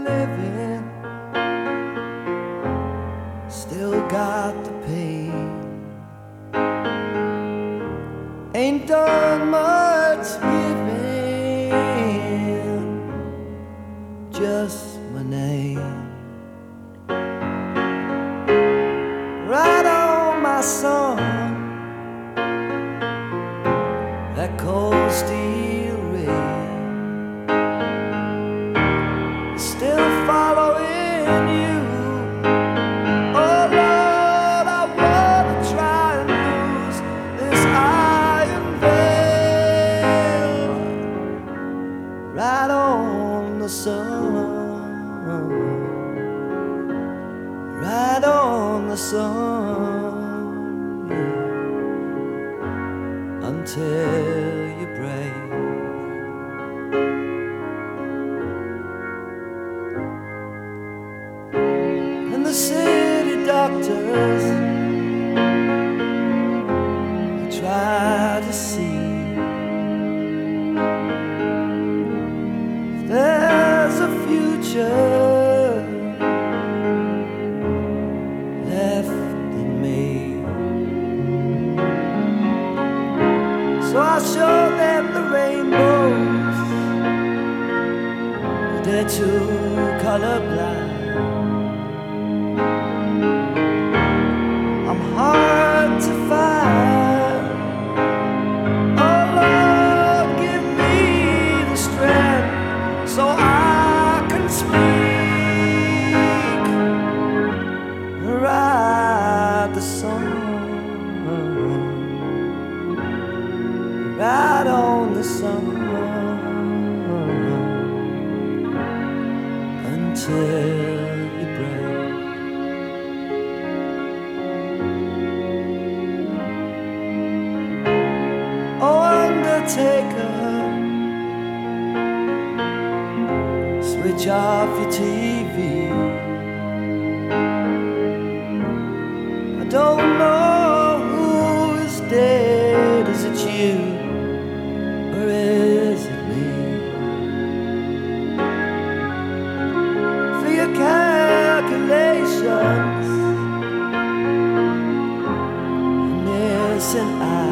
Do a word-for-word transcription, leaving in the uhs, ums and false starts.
living, still got the pain. Ain't done much giving, just my name. Right on my song, that cold steel rain, still following you. Oh Lord, I wanna try and lose this iron veil. Right on the sun, right on the sun, yeah. Until you break. And the city doctors try to see if there's a future left in me. So I show them the rainbows, they're too colorblind. I'm hard to find. Oh Lord, give me the strength so I can speak. Ride the sun, right on the sun, until you break. Oh, undertaker, switch off your T V. I don't know who is dead. Is it you or is it me? For your calculations, missing out.